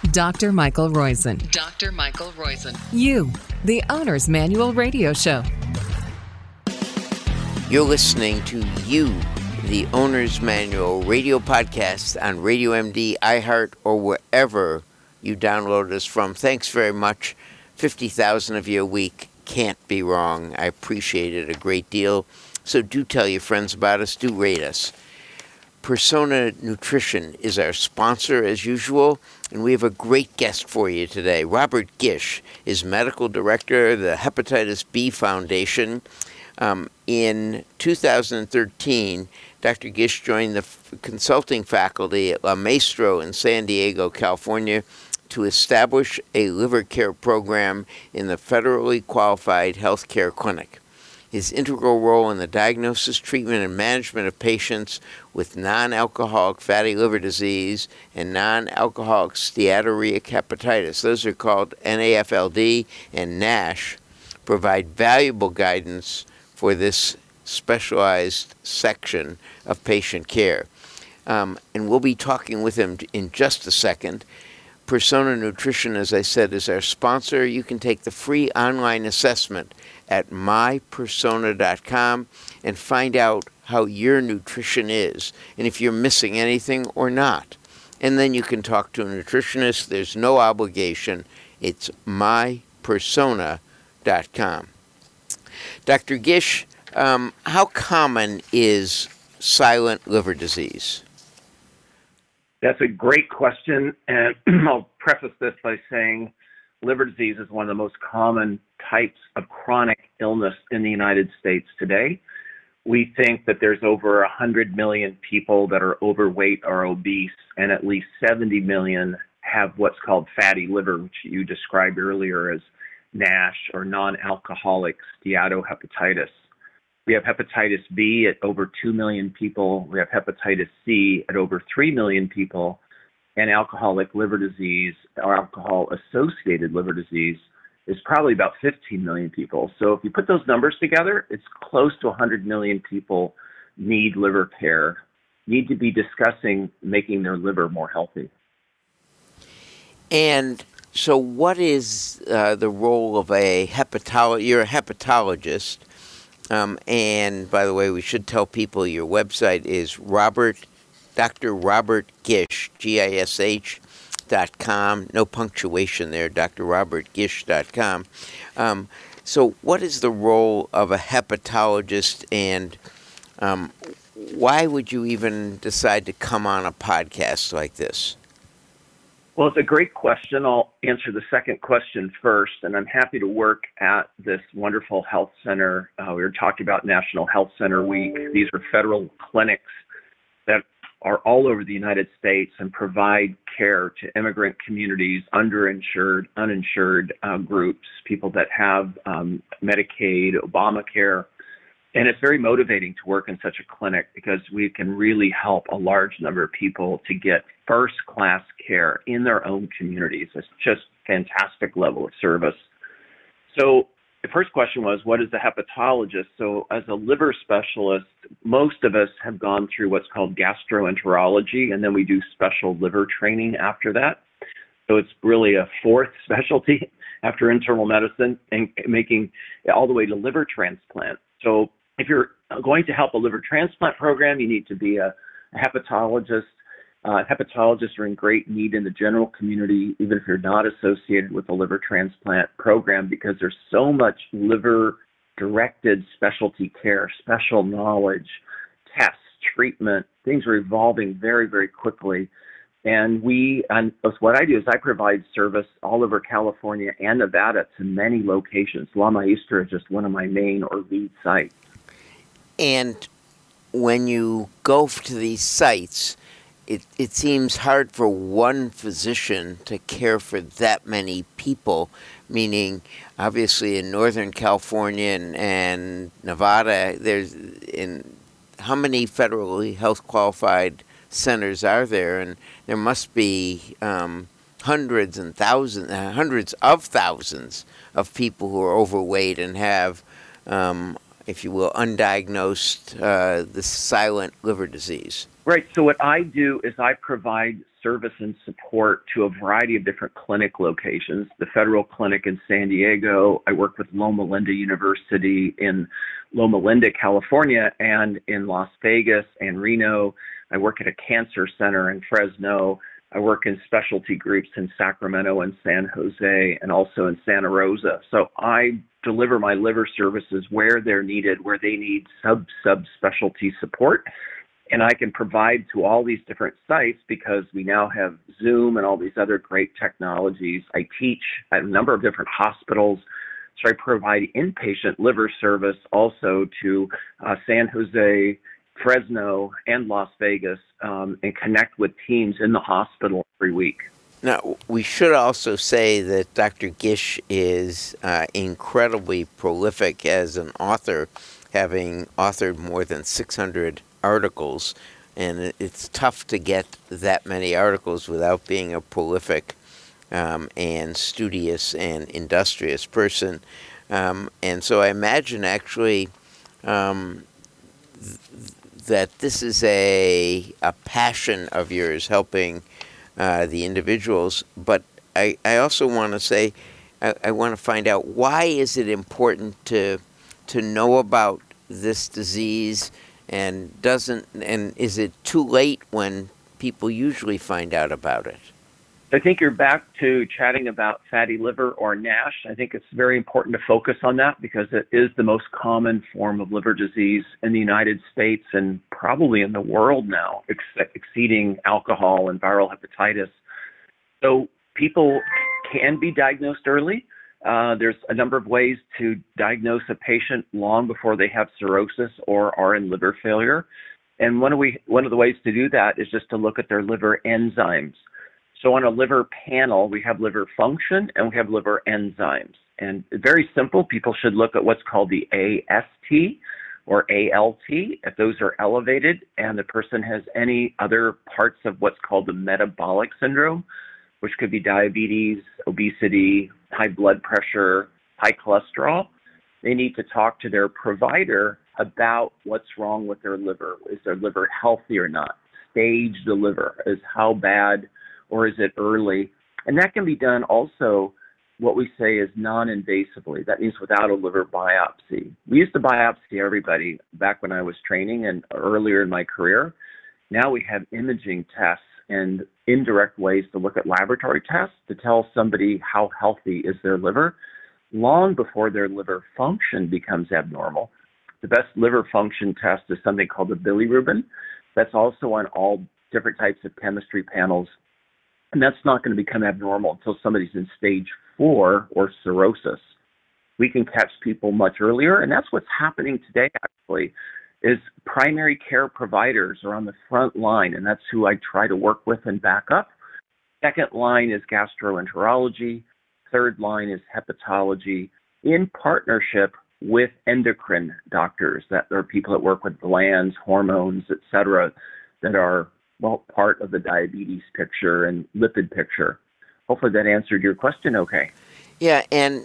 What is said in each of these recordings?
Dr. Michael Roizen. Dr. Michael Roizen. You, the Owner's Manual Radio Show. You're listening to You, the Owner's Manual radio podcast on Radio MD, iHeart, or wherever you download us from. Thanks very much. 50,000 of you a week. Can't be wrong. I appreciate it a great deal. So do tell your friends about us. Do rate us. Persona Nutrition is our sponsor, as usual, and we have a great guest for you today. Robert Gish is Medical Director of the Hepatitis B Foundation. In 2013, Dr. Gish joined the consulting faculty at La Maestro in San Diego, California, to establish a liver care program in the federally qualified healthcare clinic. His integral role in the diagnosis, treatment, and management of patients with non-alcoholic fatty liver disease and non-alcoholic steatorrheic hepatitis, those are called NAFLD and NASH, provide valuable guidance for this specialized section of patient care. And we'll be talking with him in just a second. Persona Nutrition, as I said, is our sponsor. You can take the free online assessment at mypersona.com and find out how your nutrition is and if you're missing anything or not. And then you can talk to a nutritionist. There's no obligation. It's mypersona.com. Dr. Gish, how common is silent liver disease? That's a great question, and I'll preface this by saying liver disease is one of the most common types of chronic illness in the United States today. We think that there's over 100 million people that are overweight or obese, and at least 70 million have what's called fatty liver, which you described earlier as NASH or non-alcoholic steatohepatitis. We have hepatitis B at over 2 million people. We have hepatitis C at over 3 million people. And alcoholic liver disease or alcohol-associated liver disease is probably about 15 million people. So if you put those numbers together, it's close to 100 million people need liver care, need to be discussing making their liver more healthy. And so what is the role of a hepatologist? You're a hepatologist. And by the way, we should tell people your website is Dr. Robert Gish, GISH.com. No punctuation there, drrobertgish.com. So what is the role of a hepatologist, and why would you even decide to come on a podcast like this? Well, it's a great question. I'll answer the second question first, and I'm happy to work at this wonderful health center. We were talking about National Health Center Week. These are federal clinics that are all over the United States and provide care to immigrant communities, underinsured, uninsured groups, people that have Medicaid, Obamacare. And it's very motivating to work in such a clinic because we can really help a large number of people to get first-class care in their own communities. It's just a fantastic level of service. So the first question was, what is a hepatologist? So as a liver specialist, most of us have gone through what's called gastroenterology, and then we do special liver training after that. So it's really a fourth specialty after internal medicine and making it all the way to liver transplant. So if you're going to help a liver transplant program, you need to be a hepatologist. Hepatologists are in great need in the general community, even if you're not associated with the liver transplant program, because there's so much liver-directed specialty care, special knowledge, tests, treatment. Things are evolving very, very quickly. And what I do is I provide service all over California and Nevada to many locations. La Maestra is just one of my main or lead sites. And when you go to these sites, it seems hard for one physician to care for that many people, meaning obviously in Northern California and Nevada, how many federally health qualified centers are there? And there must be hundreds of thousands of people who are overweight and have, if you will, undiagnosed the silent liver disease. Right. So what I do is I provide service and support to a variety of different clinic locations. The Federal Clinic in San Diego. I work with Loma Linda University in Loma Linda, California, and in Las Vegas and Reno. I work at a cancer center in Fresno. I work in specialty groups in Sacramento and San Jose and also in Santa Rosa. So I deliver my liver services where they're needed, where they need subspecialty support. And I can provide to all these different sites because we now have Zoom and all these other great technologies. I teach at a number of different hospitals. So I provide inpatient liver service also to San Jose, Fresno, and Las Vegas, and connect with teams in the hospital every week. Now, we should also say that Dr. Gish is incredibly prolific as an author, having authored more than 600 articles, and it's tough to get that many articles without being a prolific and studious and industrious person. And so I imagine actually that this is a passion of yours, helping the individuals. But I also want to say, I want to find out, why is it important to know about this disease, and is it too late when people usually find out about it? I think you're back to chatting about fatty liver or NASH. I think it's very important to focus on that because it is the most common form of liver disease in the United States and probably in the world now, exceeding alcohol and viral hepatitis. So people can be diagnosed early. There's a number of ways to diagnose a patient long before they have cirrhosis or are in liver failure. And one of the ways to do that is just to look at their liver enzymes. So on a liver panel, we have liver function and we have liver enzymes. And very simple, people should look at what's called the AST or ALT. If those are elevated and the person has any other parts of what's called the metabolic syndrome, which could be diabetes, obesity, high blood pressure, high cholesterol, they need to talk to their provider about what's wrong with their liver. Is their liver healthy or not? Stage the liver. Is how bad or is it early? And that can be done also, what we say is non-invasively. That means without a liver biopsy. We used to biopsy everybody back when I was training and earlier in my career. Now we have imaging tests and indirect ways to look at laboratory tests to tell somebody how healthy is their liver long before their liver function becomes abnormal. The best liver function test is something called the bilirubin. That's also on all different types of chemistry panels. And that's not going to become abnormal until somebody's in stage 4 or cirrhosis. We can catch people much earlier, and that's what's happening today, actually, is primary care providers are on the front line, and that's who I try to work with and back up. Second line is gastroenterology. Third line is hepatology in partnership with endocrine doctors. That are people that work with glands, hormones, et cetera, that are part of the diabetes picture and lipid picture. Hopefully that answered your question okay. Yeah, and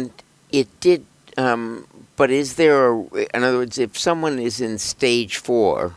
it did, but is there, in other words, if someone is in stage 4,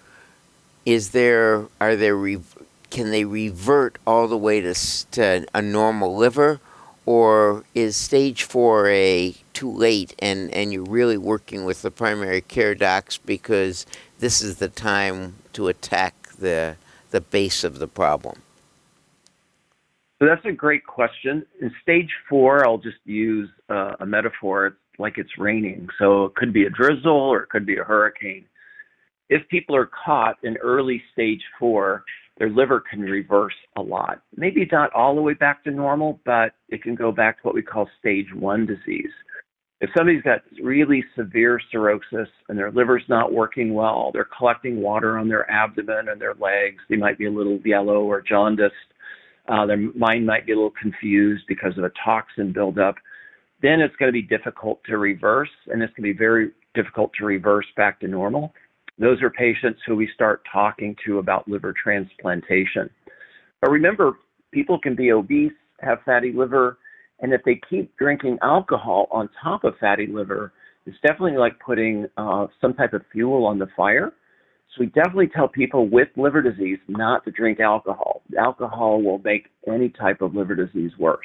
can they revert all the way to a normal liver, or is stage 4A too late and you're really working with the primary care docs because this is the time to attack the base of the problem? So that's a great question. In stage 4, I'll just use a metaphor. It's like it's raining. So it could be a drizzle or it could be a hurricane. If people are caught in early stage 4, their liver can reverse a lot. Maybe not all the way back to normal, but it can go back to what we call stage 1 disease. If somebody's got really severe cirrhosis and their liver's not working well, they're collecting water on their abdomen and their legs, they might be a little yellow or jaundiced, their mind might be a little confused because of a toxin buildup, then it's going to be difficult to reverse, and it's going to be very difficult to reverse back to normal. Those are patients who we start talking to about liver transplantation. But remember, people can be obese, have fatty liver, and if they keep drinking alcohol on top of fatty liver, it's definitely like putting some type of fuel on the fire. So we definitely tell people with liver disease not to drink alcohol. Alcohol will make any type of liver disease worse.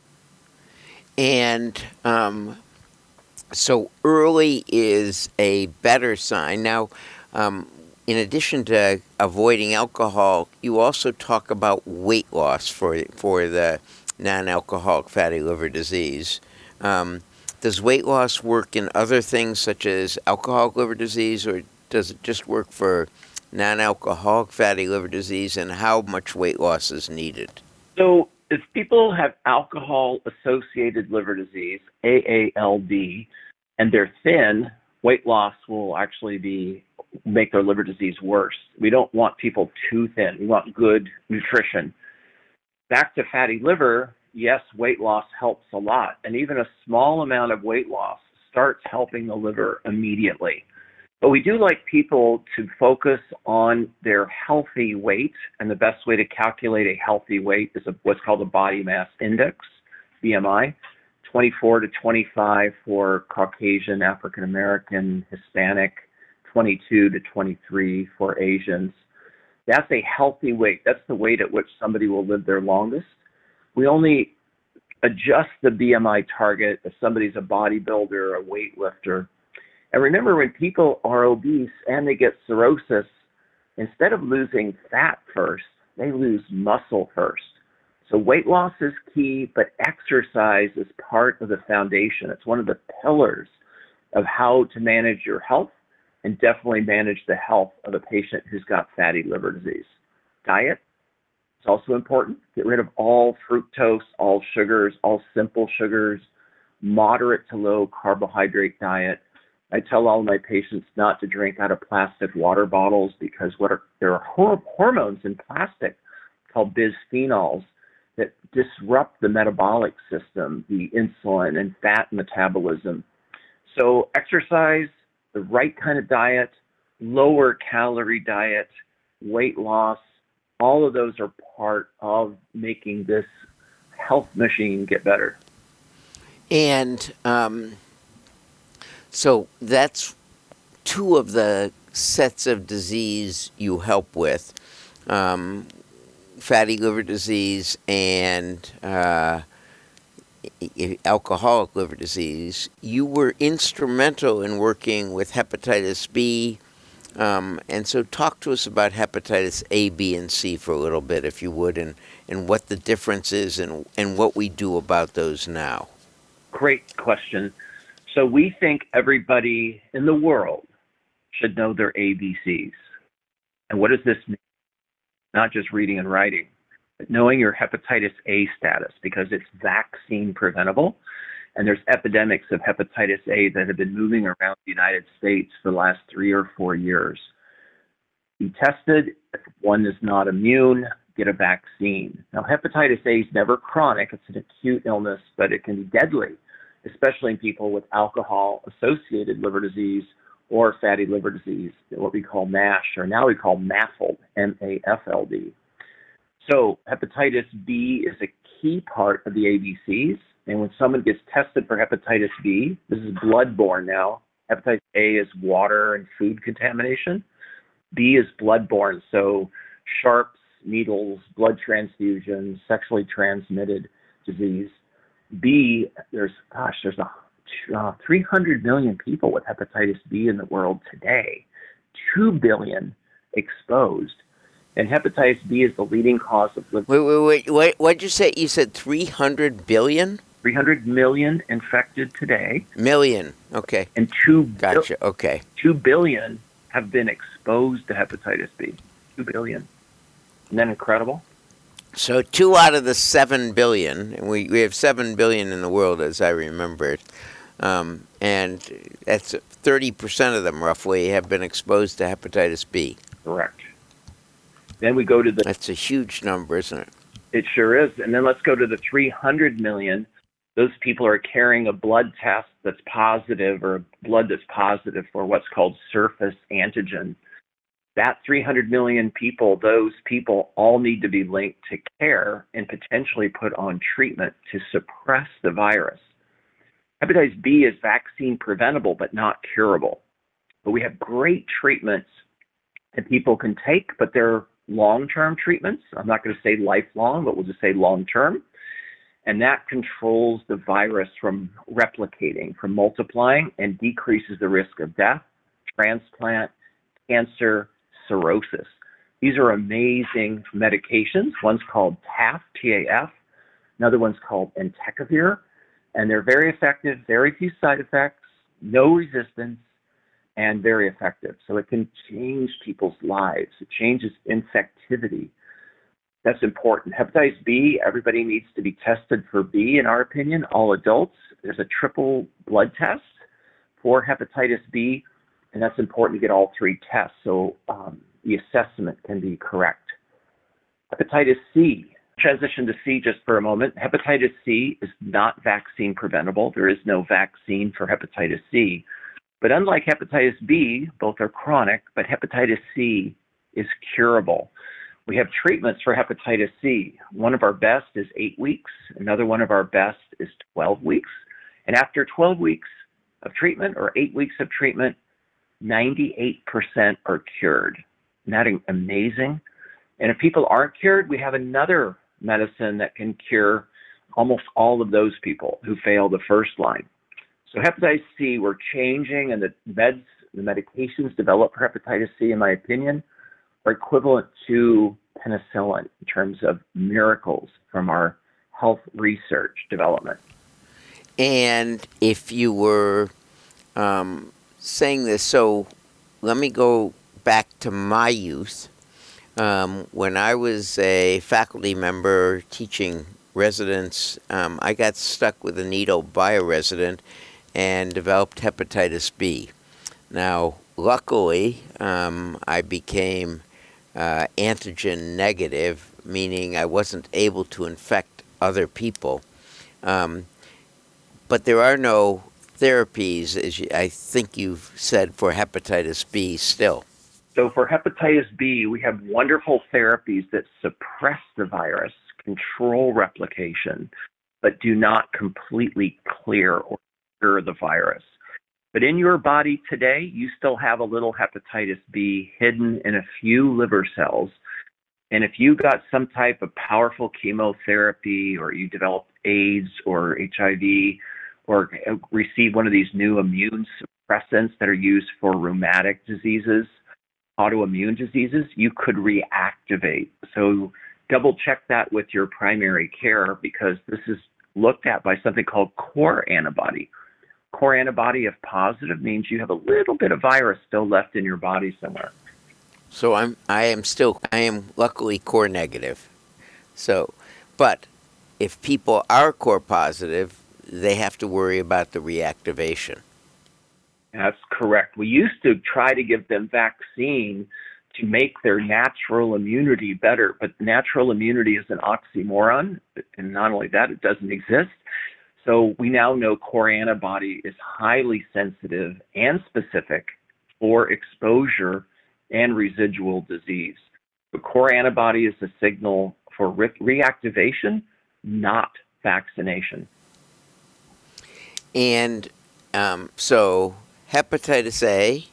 And so early is a better sign. Now, in addition to avoiding alcohol, you also talk about weight loss for the non-alcoholic fatty liver disease. Does weight loss work in other things such as alcoholic liver disease, or does it just work for non-alcoholic fatty liver disease, and how much weight loss is needed? So if people have alcohol-associated liver disease, AALD, and they're thin, weight loss will actually make their liver disease worse. We don't want people too thin. We want good nutrition. Back to fatty liver, yes, weight loss helps a lot. And even a small amount of weight loss starts helping the liver immediately. But we do like people to focus on their healthy weight, and the best way to calculate a healthy weight is what's called a body mass index, BMI, 24 to 25 for Caucasian, African American, Hispanic, 22 to 23 for Asians. That's a healthy weight. That's the weight at which somebody will live their longest. We only adjust the BMI target if somebody's a bodybuilder, a weightlifter. And remember, when people are obese and they get cirrhosis, instead of losing fat first, they lose muscle first. So weight loss is key, but exercise is part of the foundation. It's one of the pillars of how to manage your health and definitely manage the health of a patient who's got fatty liver disease. Diet is also important. Get rid of all fructose, all sugars, all simple sugars, moderate to low carbohydrate diet. I tell all my patients not to drink out of plastic water bottles because there are hormones in plastic called bisphenols that disrupt the metabolic system, the insulin and fat metabolism. So exercise, the right kind of diet, lower calorie diet, weight loss, all of those are part of making this health machine get better. And so that's two of the sets of disease you help with, fatty liver disease and alcoholic liver disease. You were instrumental in working with hepatitis B, and so talk to us about hepatitis A, B, and C for a little bit, if you would, and what the difference is and what we do about those now. Great question. So we think everybody in the world should know their ABCs. And what does this mean? Not just reading and writing, but knowing your hepatitis A status, because it's vaccine preventable. And there's epidemics of hepatitis A that have been moving around the United States for the last 3 or 4 years. Be tested. If one is not immune, get a vaccine. Now, hepatitis A is never chronic. It's an acute illness, but it can be deadly, especially in people with alcohol-associated liver disease or fatty liver disease, what we call MASH, or now we call MAFLD, M-A-F-L-D. So hepatitis B is a key part of the ABCs, and when someone gets tested for hepatitis B, this is bloodborne now. Hepatitis A is water and food contamination. B is bloodborne, so sharps, needles, blood transfusions, sexually transmitted disease. B, there's 300 million people with hepatitis B in the world today, 2 billion exposed. And hepatitis B is the leading cause of liver. Wait. What'd you say? You said 300 billion? 300 million infected today. Million, okay. And 2 billion have been exposed to hepatitis B. 2 billion. Isn't that incredible? So 2 out of the 7 billion, and we have 7 billion in the world, as I remember it, and that's 30% of them, roughly, have been exposed to hepatitis B. Correct. Then we go to the... That's a huge number, isn't it? It sure is. And then let's go to the 300 million. Those people are carrying a blood test that's positive, or blood that's positive for what's called surface antigen. That 300 million people, those people all need to be linked to care and potentially put on treatment to suppress the virus. Hepatitis B is vaccine preventable but not curable. But we have great treatments that people can take, but they're long-term treatments. I'm not going to say lifelong, but we'll just say long-term. And that controls the virus from replicating, from multiplying, and decreases the risk of death, transplant, cancer, cirrhosis. These are amazing medications. One's called TAF, T-A-F. Another one's called entecavir. And they're very effective, very few side effects, no resistance, and very effective. So it can change people's lives. It changes infectivity. That's important. Hepatitis B, everybody needs to be tested for B, in our opinion, all adults. There's a triple blood test for hepatitis B, and that's important to get all three tests so the assessment can be correct. Hepatitis C, transition to C just for a moment. Hepatitis C is not vaccine preventable. There is no vaccine for hepatitis C. But unlike hepatitis B, both are chronic, but hepatitis C is curable. We have treatments for hepatitis C. One of our best is 8 weeks. Another one of our best is 12 weeks. And after 12 weeks of treatment or 8 weeks of treatment, 98% are cured. Isn't that amazing? And if people aren't cured, we have another medicine that can cure almost all of those people who fail the first line. So hepatitis C, we're changing, and the medications developed for hepatitis C, in my opinion, are equivalent to penicillin in terms of miracles from our health research development. And if you were saying this, so let me go back to my youth. When I was a faculty member teaching residents, I got stuck with a needle by a resident and developed hepatitis B. Now, luckily, I became antigen negative, meaning I wasn't able to infect other people. But there are no therapies, as I think you've said, for hepatitis B still. So for hepatitis B, we have wonderful therapies that suppress the virus, control replication, but do not completely clear or cure the virus. But in your body today, you still have a little hepatitis B hidden in a few liver cells. And if you got some type of powerful chemotherapy, or you developed AIDS or HIV, or received one of these new immune suppressants that are used for rheumatic diseases, autoimmune diseases, you could reactivate. So double check that with your primary care, because this is looked at by something called core antibody. Core antibody, if positive, means you have a little bit of virus still left in your body somewhere. So I am luckily core negative. So, but if people are core positive, they have to worry about the reactivation. That's correct. We used to try to give them vaccine to make their natural immunity better, but natural immunity is an oxymoron, and not only that, it doesn't exist. So we now know core antibody is highly sensitive and specific for exposure and residual disease. The core antibody is a signal for reactivation, not vaccination. And so hepatitis A,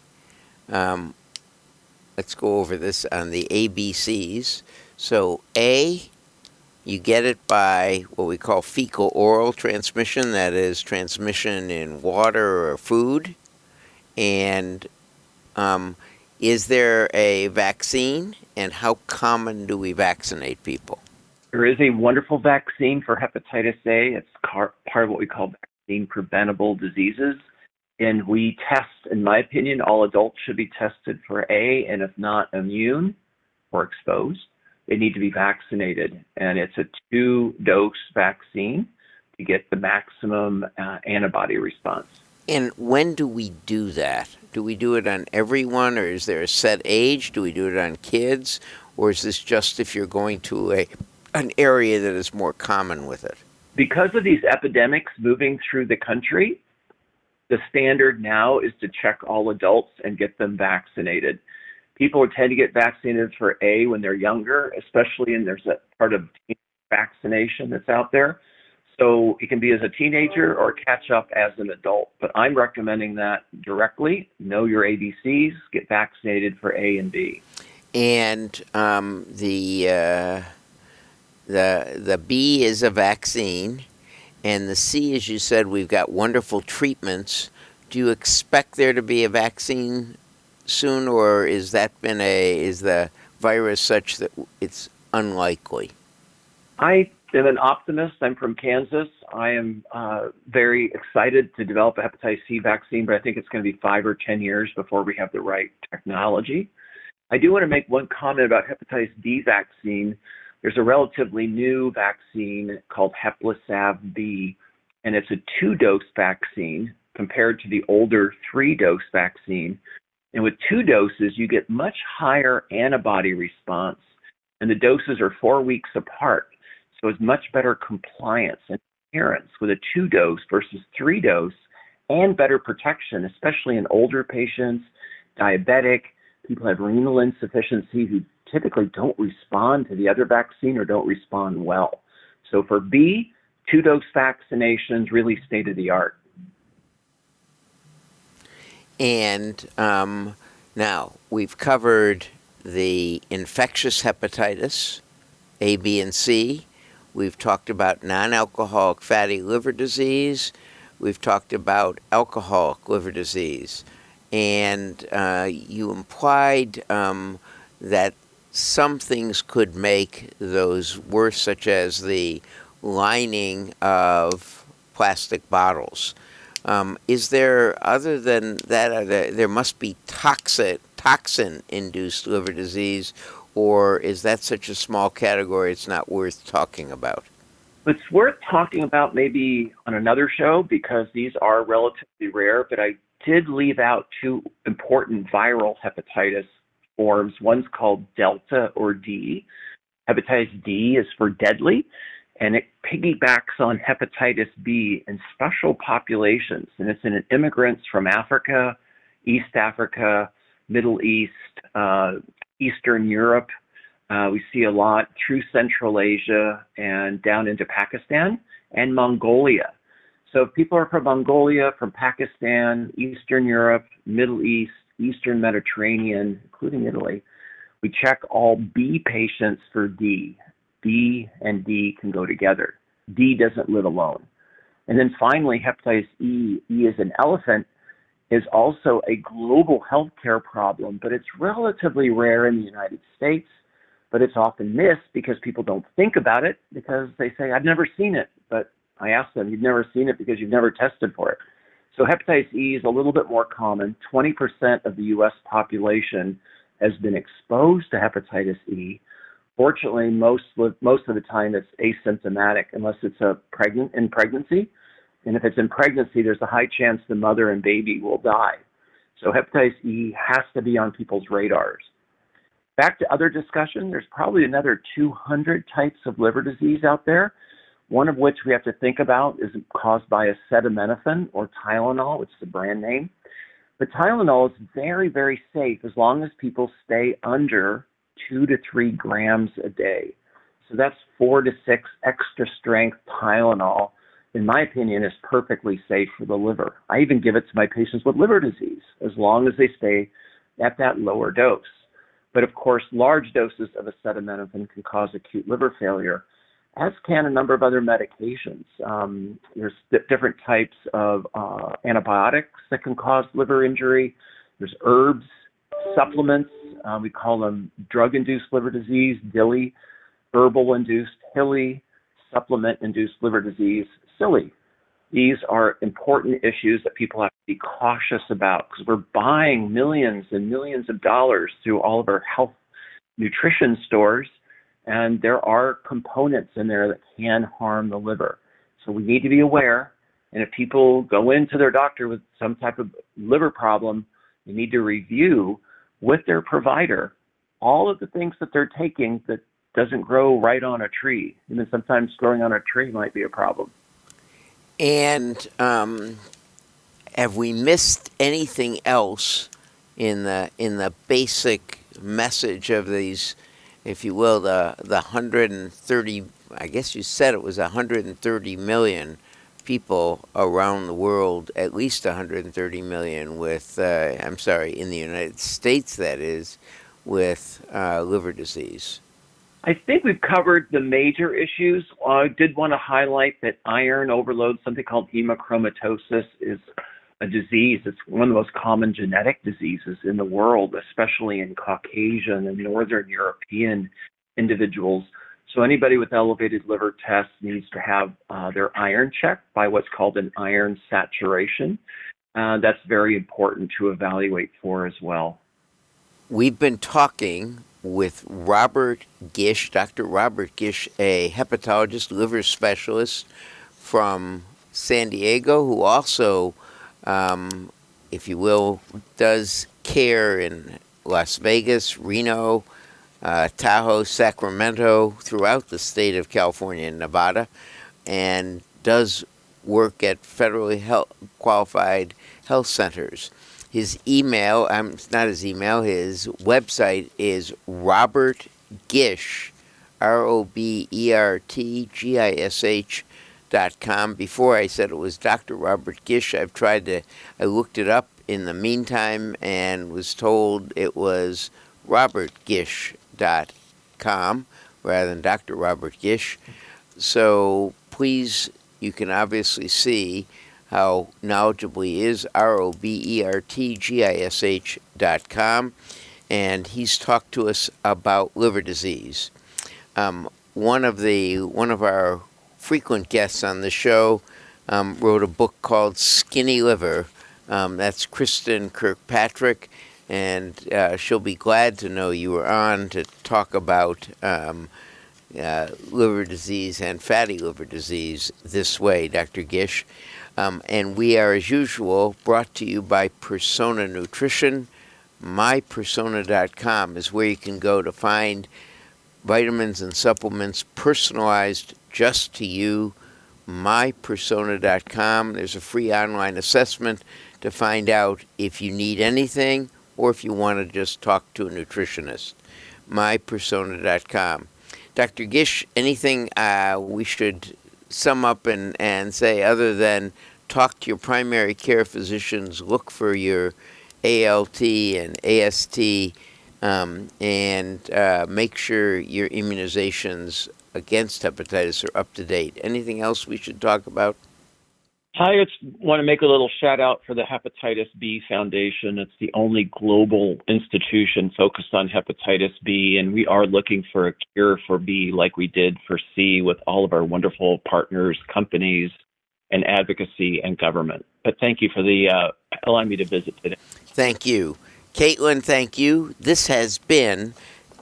let's go over this on the ABCs. So A, you get it by what we call fecal-oral transmission, that is transmission in water or food. And is there a vaccine, and how common do we vaccinate people? There is a wonderful vaccine for hepatitis A. It's part of what we call vaccine preventable diseases. And we test, in my opinion, all adults should be tested for A, and if not immune or exposed, they need to be vaccinated. And it's a 2-dose vaccine to get the maximum antibody response. And when do we do that? Do we do it on everyone, or is there a set age? Do we do it on kids? Or is this just if you're going to an area that is more common with it? Because of these epidemics moving through the country, the standard now is to check all adults and get them vaccinated. People tend to get vaccinated for A when they're younger, especially, and there's a part of vaccination that's out there. So it can be as a teenager or catch up as an adult. But I'm recommending that directly. Know your ABCs, get vaccinated for A and B. And the B is a vaccine, and the C, as you said, we've got wonderful treatments. Do you expect there to be a vaccine soon, or is the virus such that it's unlikely? I am an optimist. I'm from Kansas. I am very excited to develop a hepatitis C vaccine, but I think it's going to be 5 or 10 years before we have the right technology. I do want to make one comment about hepatitis B vaccine. There's a relatively new vaccine called Heplisav-B, and it's a 2-dose vaccine compared to the older 3-dose vaccine. And with 2 doses, you get much higher antibody response, and the doses are 4 weeks apart. So it's much better compliance and adherence with a 2-dose versus 3-dose, and better protection, especially in older patients, diabetic, people have renal insufficiency who typically don't respond to the other vaccine or don't respond well. So for B, 2-dose vaccinations, really state of the art. And now we've covered the infectious hepatitis, A, B, and C. We've talked about non-alcoholic fatty liver disease. We've talked about alcoholic liver disease. And you implied that some things could make those worse, such as the lining of plastic bottles. Is there, other than that, there must be toxin-induced liver disease, or is that such a small category it's not worth talking about? It's worth talking about maybe on another show because these are relatively rare, but I did leave out 2 important viral hepatitis forms. One's called Delta or D. Hepatitis D is for deadly, and it piggybacks on hepatitis B in special populations, and it's in immigrants from Africa, East Africa, Middle East, Eastern Europe. We see a lot through Central Asia and down into Pakistan and Mongolia. So if people are from Mongolia, from Pakistan, Eastern Europe, Middle East, Eastern Mediterranean, including Italy, we check all B patients for D. B and D can go together. D doesn't live alone. And then finally, hepatitis E, E as an elephant, is also a global healthcare problem, but it's relatively rare in the United States, but it's often missed because people don't think about it because they say, I've never seen it. But I ask them, you've never seen it because you've never tested for it. So hepatitis E is a little bit more common. 20% of the U.S. population has been exposed to hepatitis E. Fortunately, most of the time it's asymptomatic unless it's in pregnancy. And if it's in pregnancy, there's a high chance the mother and baby will die. So hepatitis E has to be on people's radars. Back to other discussion, there's probably another 200 types of liver disease out there, one of which we have to think about is caused by acetaminophen or Tylenol, which is the brand name. But Tylenol is very, very safe as long as people stay under 2 to 3 grams a day. So that's 4 to 6 extra strength Tylenol, in my opinion, is perfectly safe for the liver. I even give it to my patients with liver disease as long as they stay at that lower dose. But of course, large doses of acetaminophen can cause acute liver failure, as can a number of other medications. There's different types of antibiotics that can cause liver injury. There's herbs, supplements. We call them drug-induced liver disease, DILI, herbal-induced HILI, supplement-induced liver disease, SILI. These are important issues that people have to be cautious about because we're buying millions and millions of dollars through all of our health nutrition stores, and there are components in there that can harm the liver. So we need to be aware, and if people go into their doctor with some type of liver problem, they need to review with their provider all of the things that they're taking that doesn't grow right on a tree. Even sometimes growing on a tree might be a problem. And have we missed anything else in the basic message of these if you will, the 130, I guess you said it was 130 million people around the world, at least 130 million with, in the United States, that is, with liver disease. I think we've covered the major issues. I did want to highlight that iron overload, something called hemochromatosis, is a disease. It's one of the most common genetic diseases in the world, especially in Caucasian and Northern European individuals. So anybody with elevated liver tests needs to have their iron checked by what's called an iron saturation. That's very important to evaluate for as well. We've been talking with Robert Gish, Dr. Robert Gish, a hepatologist, liver specialist from San Diego, who also, if you will, does care in Las Vegas, Reno, Tahoe, Sacramento, throughout the state of California and Nevada, and does work at federally qualified health centers. His email, his website is Robert Gish, RobertGish.com. Before I said it was Dr. Robert Gish. I looked it up in the meantime and was told it was RobertGish.com rather than Dr. Robert Gish. So please, you can obviously see how knowledgeable he is, RobertGish.com, and he's talked to us about liver disease. One of our frequent guests on the show wrote a book called Skinny Liver. That's Kristen Kirkpatrick, and she'll be glad to know you were on to talk about liver disease and fatty liver disease this way, Dr. Gish. And we are, as usual, brought to you by Persona Nutrition. MyPersona.com is where you can go to find vitamins and supplements personalized just to you. MyPersona.com. There's a free online assessment to find out if you need anything or if you want to just talk to a nutritionist. MyPersona.com. Dr. Gish, anything we should sum up and say other than talk to your primary care physicians, look for your ALT and AST, and make sure your immunizations against hepatitis are up to date. Anything else we should talk about? I just want to make a little shout out for the Hepatitis B Foundation. It's the only global institution focused on hepatitis B, and we are looking for a cure for B like we did for C with all of our wonderful partners, companies, and advocacy and government. But thank you for allowing me to visit today. Thank you. Caitlin, thank you. This has been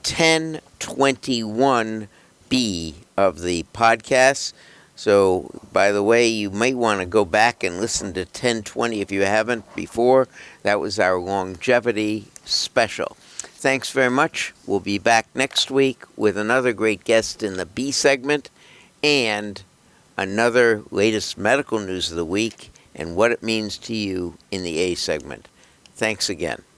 1021B of the podcast. So, by the way, you may want to go back and listen to 1020 if you haven't before. That was our longevity special. Thanks very much. We'll be back next week with another great guest in the B segment and another latest medical news of the week and what it means to you in the A segment. Thanks again.